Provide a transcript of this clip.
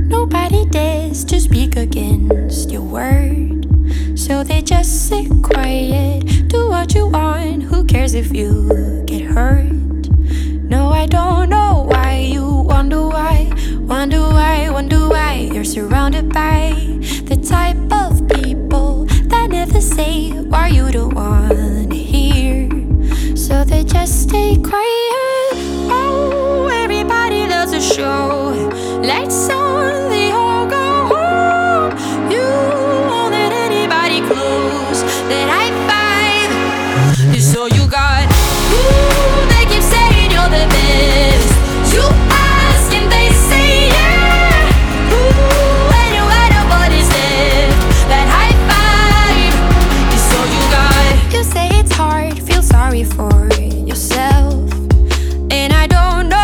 Nobody dares to speak against your word, so they just sit quiet. Do what you want, who cares if you get hurt? No, I don't know why you wonder why. Wonder why you're surrounded by the type of people that never say why you don't wanna hear, so they just stay quiet. Oh, everybody loves a show. Let's say